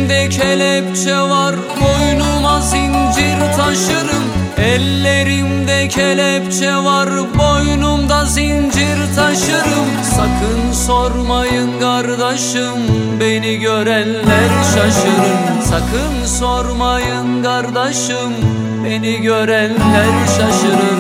Elimde kelepçe var, boynuma zincir taşırım. Ellerimde kelepçe var, boynumda zincir taşırım. Sakın sormayın kardeşim, beni görenler şaşırır. Sakın sormayın kardeşim, beni görenler şaşırır.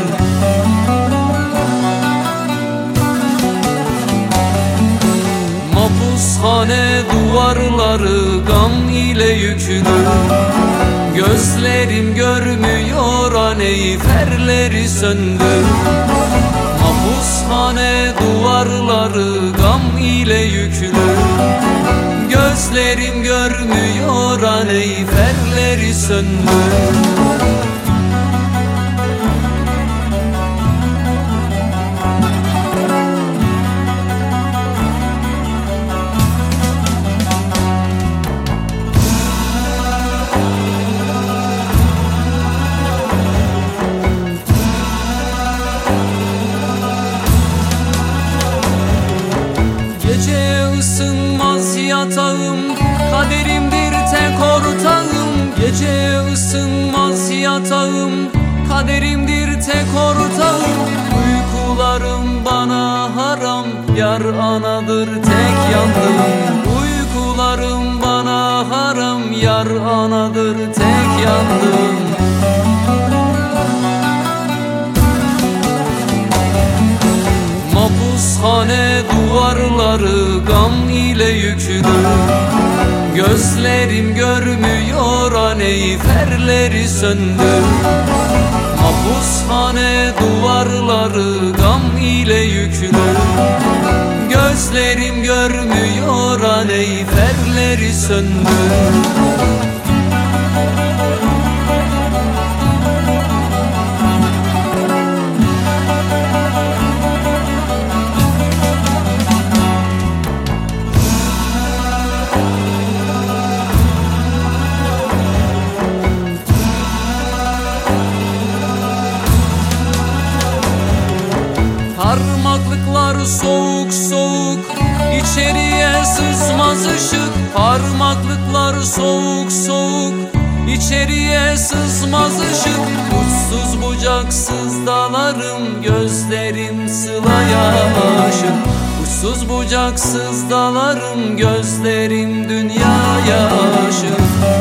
Mapushane duvarları gam ile yüklü. Gözlerim görmüyor aneyi, ferleri söndü. Mapushane duvarları gam ile yüklü. Gözlerim görmüyor aneyi, ferleri söndü. Gece ısınmaz yatağım, kaderimdir tek ortağım. Gece ısınmaz yatağım, kaderimdir tek ortağım. Uykularım bana haram, yar anadır tek yandığım. Uykularım bana haram, yar anadır tek yandığım. Mapushane duvarları gam ile yüklü. Gözlerim görmüyor aneyi, ferleri söndü. Mapushane duvarları gam ile yüklü. Gözlerim görmüyor aneyi, ferleri söndü. Parmaklıklar soğuk soğuk, içeriye sızmaz ışık. Parmaklıklar soğuk soğuk, içeriye sızmaz ışık. Uçsuz bucaksız dalarım, gözlerim sılaya aşık. Uçsuz bucaksız dalarım, gözlerim dünyaya aşık.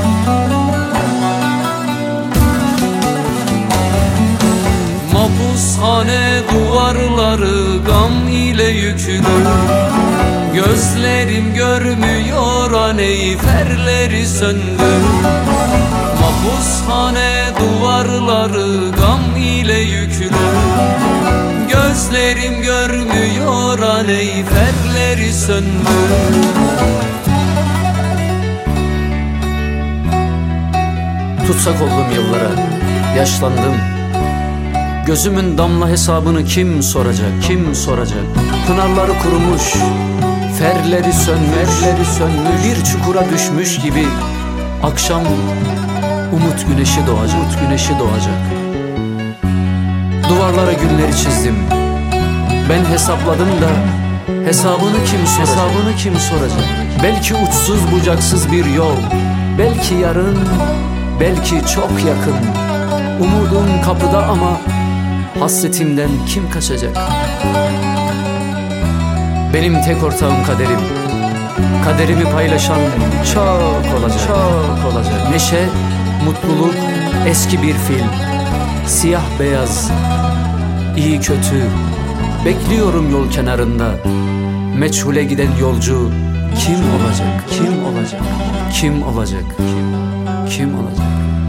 Mapushane duvarları gam ile yüklü. Gözlerim görmüyor aneyi, ferleri söndü. Mapushane duvarları gam ile yüklü. Gözlerim görmüyor aneyi, ferleri söndü. Tutsak oldum yıllara, yaşlandım. Gözümün damla hesabını kim soracak, kim soracak? Pınarları kurumuş, ferleri sönmüş, bir çukura düşmüş gibi. Akşam umut güneşi doğacak. Duvarlara günleri çizdim. Ben hesapladım da hesabını kim soracak? Belki uçsuz bucaksız bir yol, belki yarın, belki çok yakın. Umudum kapıda ama hasretimden kim kaçacak? Benim tek ortağım kaderim. Kaderimi paylaşan çok olacak. Neşe, mutluluk, eski bir film. Siyah beyaz, iyi kötü. Bekliyorum yol kenarında. Meçhule giden yolcu kim olacak? Kim olacak?